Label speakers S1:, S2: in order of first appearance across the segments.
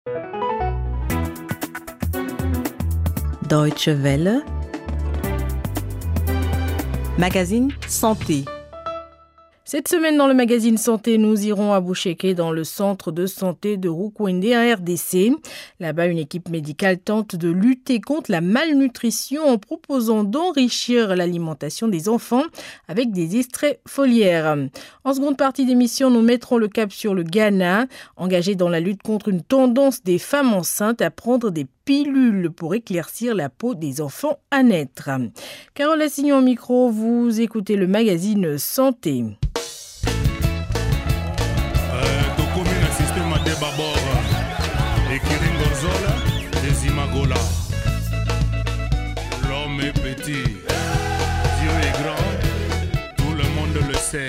S1: Deutsche Welle, magazine Santé.
S2: Cette semaine, dans le magazine Santé, nous irons à Boucheke, dans le centre de santé de Rukwende, en RDC. Là-bas, une équipe médicale tente de lutter contre la malnutrition en proposant d'enrichir l'alimentation des enfants avec des extraits foliaires. En seconde partie d'émission, nous mettrons le cap sur le Ghana, engagé dans la lutte contre une tendance des femmes enceintes à prendre des pilules pour éclaircir la peau des enfants à naître. Carole Assignon au micro, vous écoutez le magazine Santé.
S3: L'homme est petit, Dieu est grand, tout le monde le sait.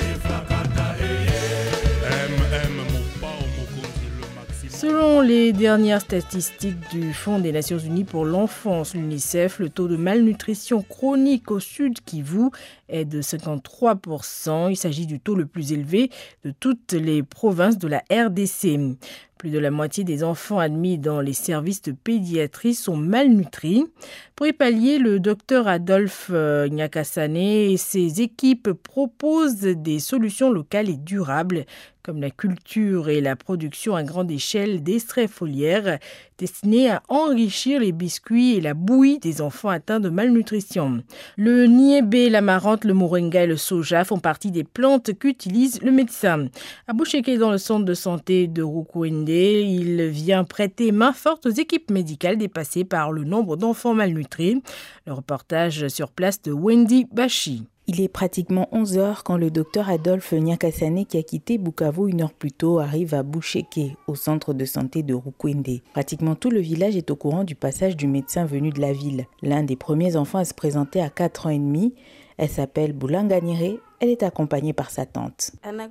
S2: Selon les dernières statistiques du Fonds des Nations Unies pour l'enfance, l'UNICEF, le taux de malnutrition chronique au Sud Kivu est de 53%. Il s'agit du taux le plus élevé de toutes les provinces de la RDC. Plus de la moitié des enfants admis dans les services de pédiatrie sont malnutris. Pour y pallier, le docteur Adolphe Nyakasane et ses équipes proposent des solutions locales et durables, comme la culture et la production à grande échelle d'extraits foliaires destinés à enrichir les biscuits et la bouillie des enfants atteints de malnutrition. Le niébé, l'amarante, le moringa et le soja font partie des plantes qu'utilise le médecin. À Boucheke, dans le centre de santé de Rukwende, il vient prêter main forte aux équipes médicales dépassées par le nombre d'enfants malnutris. Le reportage sur place de Wendy Bachi.
S4: Il est pratiquement 11 heures quand le docteur Adolphe Nyakasane, qui a quitté Bukavu une heure plus tôt, arrive à Boucheke, au centre de santé de Rukwende. Pratiquement tout le village est au courant du passage du médecin venu de la ville. L'un des premiers enfants à se présenter à 4 ans et demi. Elle s'appelle Boulanganire. Elle est accompagnée par sa tante.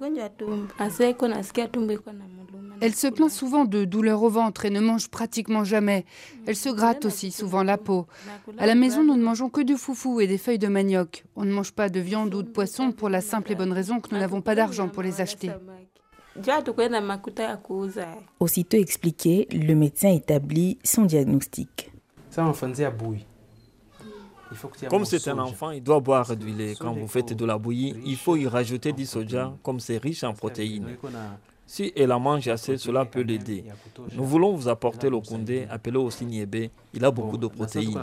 S5: Elle se plaint souvent de douleurs au ventre et ne mange pratiquement jamais. Elle se gratte aussi souvent la peau. À la maison, nous ne mangeons que du foufou et des feuilles de manioc. On ne mange pas de viande ou de poisson pour la simple et bonne raison que nous n'avons pas d'argent pour les acheter.
S4: Aussitôt expliqué, le médecin établit son diagnostic.
S6: Comme c'est un enfant, il doit boire du lait. Quand vous faites de la bouillie, il faut y rajouter du soja, comme c'est riche en protéines. Si elle en mange assez, cela peut l'aider. Nous voulons vous apporter le koundé, appelé aussi niébé. Il a beaucoup de protéines.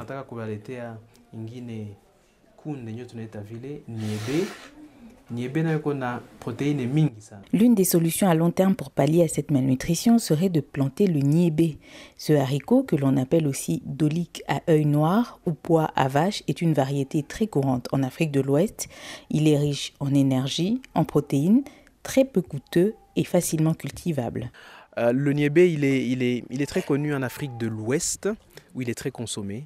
S4: L'une des solutions à long terme pour pallier à cette malnutrition serait de planter le niébé. Ce haricot, que l'on appelle aussi dolique à œil noir ou pois à vache, est une variété très courante en Afrique de l'Ouest. Il est riche en énergie, en protéines, très peu coûteux et facilement cultivable.
S7: Le niébé, il est très connu en Afrique de l'Ouest, où il est très consommé.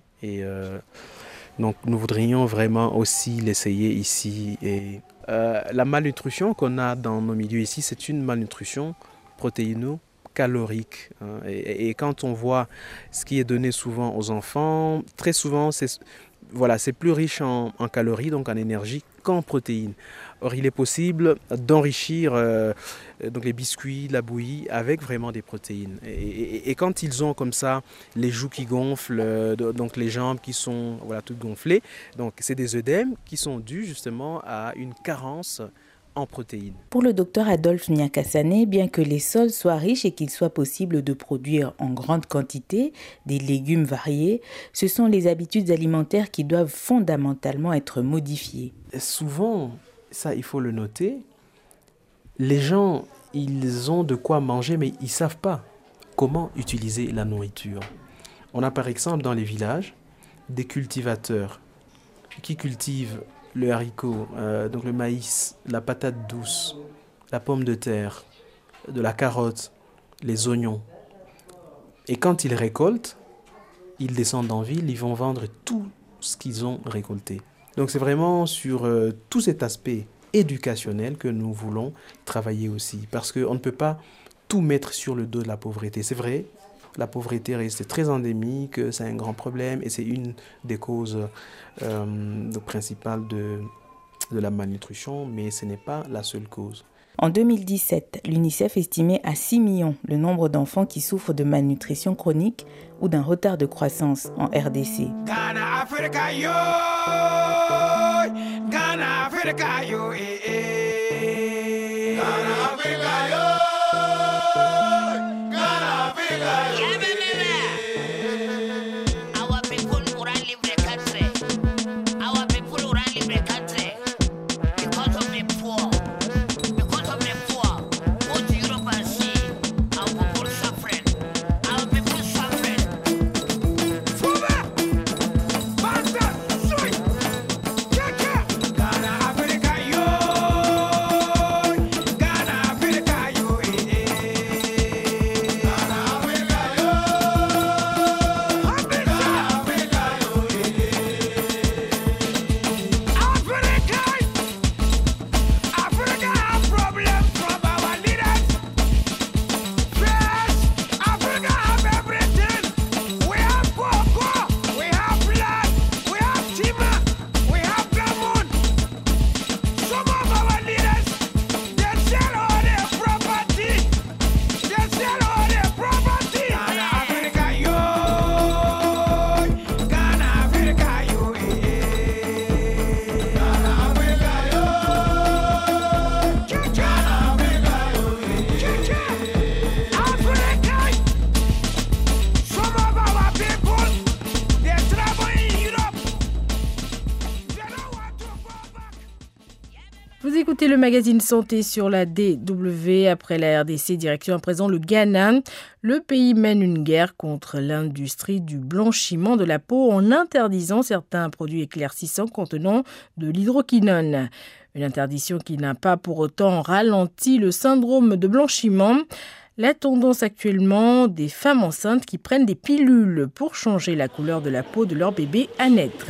S7: Donc nous voudrions vraiment aussi l'essayer ici. La malnutrition qu'on a dans nos milieux ici, c'est une malnutrition protéino-calorique. Et quand on voit ce qui est donné souvent aux enfants, très souvent c'est plus riche en calories, donc en énergie, qu'en protéines. Or, il est possible d'enrichir donc les biscuits, la bouillie avec vraiment des protéines. Et quand ils ont comme ça les joues qui gonflent, donc les jambes qui sont toutes gonflées, donc c'est des œdèmes qui sont dus justement à une carence en protéines.
S4: Pour le docteur Adolphe Nyakasane, bien que les sols soient riches et qu'il soit possible de produire en grande quantité des légumes variés, ce sont les habitudes alimentaires qui doivent fondamentalement être modifiées.
S7: Souvent, ça il faut le noter, les gens, ils ont de quoi manger mais ils ne savent pas comment utiliser la nourriture. On a par exemple dans les villages des cultivateurs qui cultivent le haricot, donc le maïs, la patate douce, la pomme de terre, de la carotte, les oignons. Et quand ils récoltent, ils descendent en ville, ils vont vendre tout ce qu'ils ont récolté. Donc c'est vraiment sur tout cet aspect éducationnel que nous voulons travailler aussi. Parce qu'on ne peut pas tout mettre sur le dos de la pauvreté. C'est vrai, la pauvreté reste très endémique, c'est un grand problème et c'est une des causes principales de la malnutrition, mais ce n'est pas la seule cause.
S4: En 2017, l'UNICEF estimait à 6 millions le nombre d'enfants qui souffrent de malnutrition chronique ou d'un retard de croissance en RDC.
S8: Ghana, Africa, yo. Ghana, Africa, yo. Ghana, Africa, yo. Ghana, Africa, yo.
S9: Our people will leave the country. Our people will leave the country because of the poor. Because of the poor. Go to Europe and see our people suffering. Our people suffering.
S2: Vous écoutez le magazine Santé sur la DW. Après la RDC, direction à présent le Ghana. Le pays mène une guerre contre l'industrie du blanchiment de la peau en interdisant certains produits éclaircissants contenant de l'hydroquinone. Une interdition qui n'a pas pour autant ralenti le syndrome de blanchiment. La tendance actuellement des femmes enceintes qui prennent des pilules pour changer la couleur de la peau de leur bébé à naître.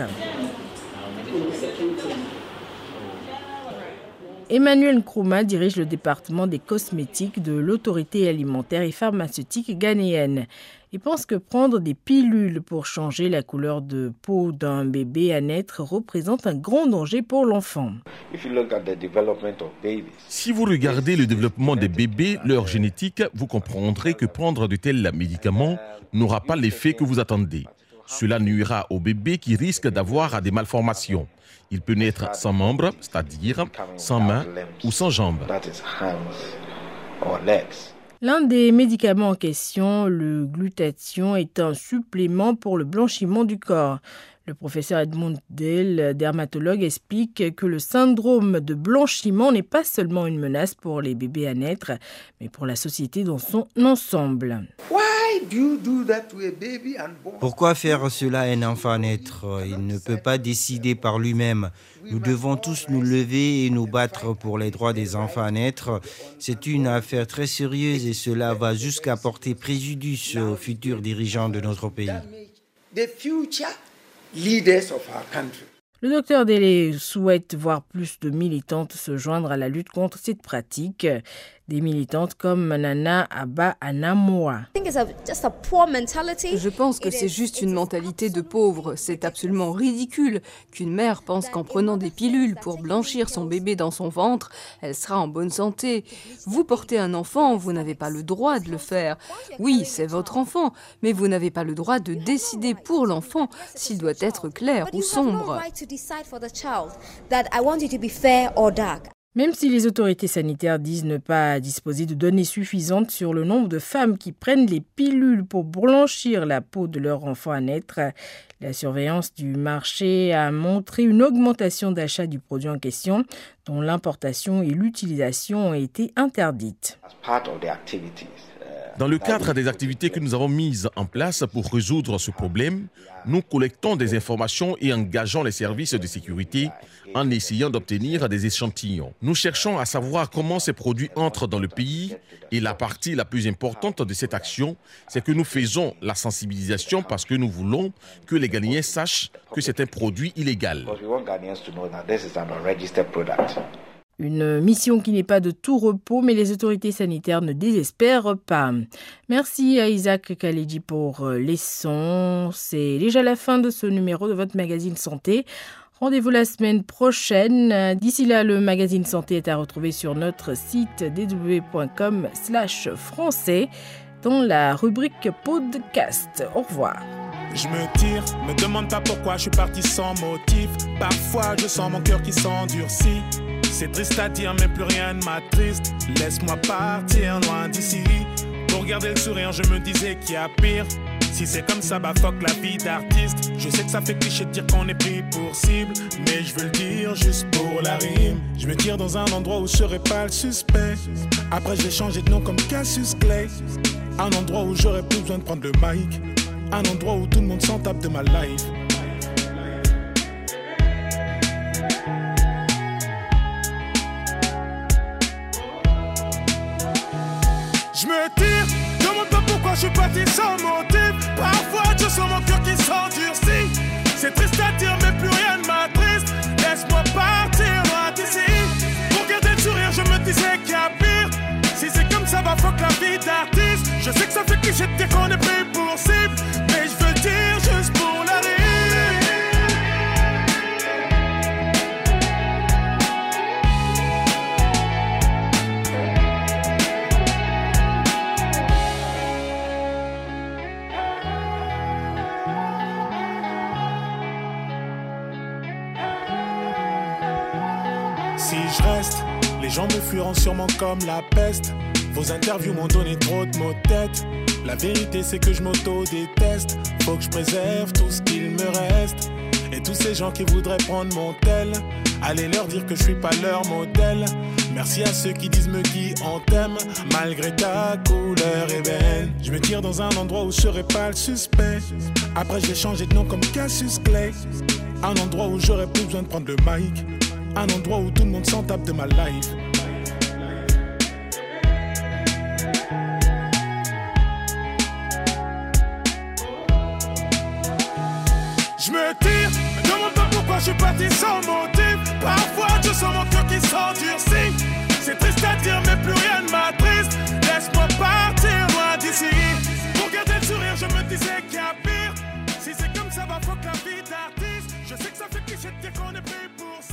S2: Emmanuel Nkrumah dirige le département des cosmétiques de l'autorité alimentaire et pharmaceutique ghanéenne. Il pense que prendre des pilules pour changer la couleur de peau d'un bébé à naître représente un grand danger pour l'enfant.
S10: Si vous regardez le développement des bébés, leur génétique, vous comprendrez que prendre de tels médicaments n'aura pas l'effet que vous attendez. Cela nuira au bébé qui risque d'avoir des malformations. Il peut naître sans membres, c'est-à-dire sans mains ou sans jambes.
S2: L'un des médicaments en question, le glutathion, est un supplément pour le blanchiment du corps. Le professeur Edmund Dale, dermatologue, explique que le syndrome de blanchiment n'est pas seulement une menace pour les bébés à naître, mais pour la société dans son ensemble.
S11: Pourquoi faire cela à un enfant à naître? Il ne peut pas décider par lui-même. Nous devons tous nous lever et nous battre pour les droits des enfants à naître. C'est une affaire très sérieuse et cela va jusqu'à porter préjudice aux futurs dirigeants de notre pays.
S2: Le docteur Dele souhaite voir plus de militantes se joindre à la lutte contre cette pratique. Des militantes comme Nana Abba Anamoa.
S12: Je pense que c'est juste une mentalité de pauvre. C'est absolument ridicule qu'une mère pense qu'en prenant des pilules pour blanchir son bébé dans son ventre, elle sera en bonne santé. Vous portez un enfant, vous n'avez pas le droit de le faire. Oui, c'est votre enfant, mais vous n'avez pas le droit de décider pour l'enfant s'il doit être clair ou sombre.
S2: Même si les autorités sanitaires disent ne pas disposer de données suffisantes sur le nombre de femmes qui prennent les pilules pour blanchir la peau de leur enfant à naître, la surveillance du marché a montré une augmentation d'achat du produit en question, dont l'importation et l'utilisation ont été interdites.
S10: Dans le cadre des activités que nous avons mises en place pour résoudre ce problème, nous collectons des informations et engageons les services de sécurité en essayant d'obtenir des échantillons. Nous cherchons à savoir comment ces produits entrent dans le pays et la partie la plus importante de cette action, c'est que nous faisons la sensibilisation parce que nous voulons que les Ghanéens sachent que c'est un produit illégal.
S2: Une mission qui n'est pas de tout repos, mais les autorités sanitaires ne désespèrent pas. Merci à Isaac Khaledi pour les sons. C'est déjà la fin de ce numéro de votre magazine Santé. Rendez-vous la semaine prochaine. D'ici là, le magazine Santé est à retrouver sur notre site dw.com/français dans la rubrique podcast. Au revoir.
S3: Je me tire, me demande pas pourquoi je suis parti sans motif. Parfois je sens mon cœur qui s'endurcit. C'est triste à dire mais plus rien ne m'attriste. Laisse-moi partir loin d'ici. Pour garder le sourire je me disais qu'il y a pire. Si c'est comme ça, bah fuck la vie d'artiste. Je sais que ça fait cliché de dire qu'on est pris pour cible, mais je veux le dire juste pour la rime. Je me tire dans un endroit où je serai pas le suspect. Après je vais changer de nom comme Cassius Clay. Un endroit où j'aurais plus besoin de prendre le mic. Un endroit où tout le monde s'en tape de ma life. Je me tire, demande pas pourquoi je suis parti sans motif. Parfois je sens mon cœur qui s'endurcit. C'est triste à dire mais plus rien ne m'attriste. Laisse-moi partir loin d'ici. Pour garder le sourire je me disais qu'il y a pire. Si c'est comme ça va fuck la vie d'artiste. Je sais que ça fait cliché de dire qu'on est pris pour cible, mais je veux le dire juste pour la rime. Si je reste, les gens me fuiront sûrement comme la peste. Vos interviews m'ont donné trop de maux de tête. La vérité c'est que je m'auto-déteste. Faut que je préserve tout ce qu'il me reste. Et tous ces gens qui voudraient prendre mon tel, allez leur dire que je suis pas leur modèle. Merci à ceux qui disent me qui en t'aime, malgré ta couleur ébène. Je me tire dans un endroit où je serai pas le suspect. Après je vais changer de nom comme Cassius Clay. Un endroit où j'aurais plus besoin de prendre le mic. Un endroit où tout le monde s'en tape de ma life. Je me tire, me demande pas pourquoi je suis parti sans motif. Parfois je sens mon cœur qui s'endurcit. C'est triste à dire mais plus rien ne m'attriste. Laisse-moi partir loin d'ici. Pour garder le sourire je me disais qu'il y a pire. Si c'est comme ça va fuck la vie d'artiste. Je sais que ça fait cliché de dire qu'on est pris pour